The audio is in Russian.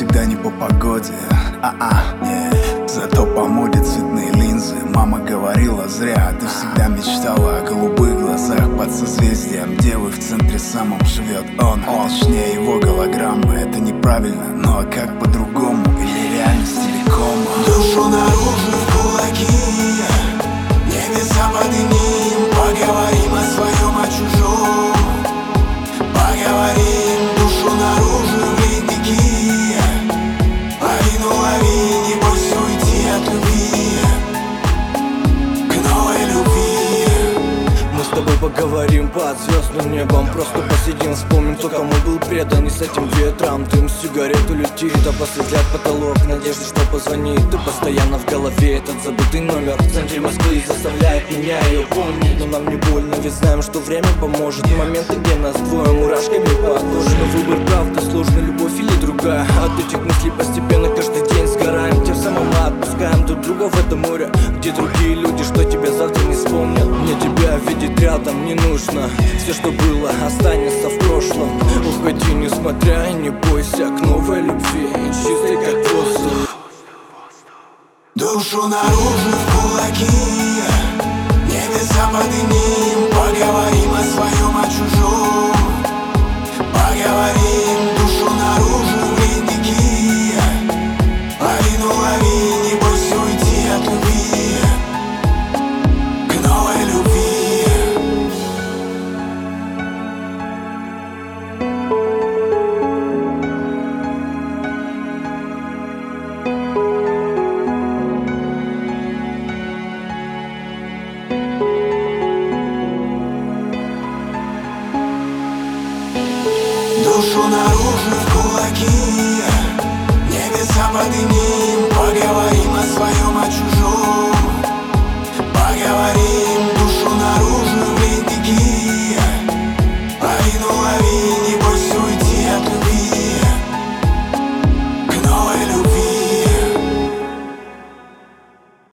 всегда не по погоде, зато по моде цветные линзы. Мама говорила зря, ты всегда мечтала о голубых глазах под созвездием девы. В центре самом живет он, точнее его голограмма. Это неправильно, но а как по-другому? Или реальность целиком? Душу наружу в кулаки, небеса поднимем, поговорим о своем, о чужом. Поговорим, душу наружу в ледники, полину лови, не бойся уйти от любви к новой любви. Мы с тобой поговорим под звездным небом, просто посидим, вспомним, кто кому был предан. И с этим ветром дым с сигарету летит, а после взгляд потолок, надежда, что позвонит. Ты постоянно в голове, этот забытый номер в центре Москвы заставляет меня ее помнить. Но нам не больно, ведь знаем, что время поможет. Моменты, где нас двое, мурашками по коже. Но выбор правда сложный, любовь или другая. От этих мыслей постепенно каждый день сгораем. Тем самым мы отпускаем друг друга в это море, где другие люди, что тебя завтра не вспомнят. Мне тебя видеть рядом не нужно, все, что было, останется в прошлом. Уходи, несмотря, и не бойся к новой любви, чистой как воздух. Душу наружу в кулаки, небеса подними,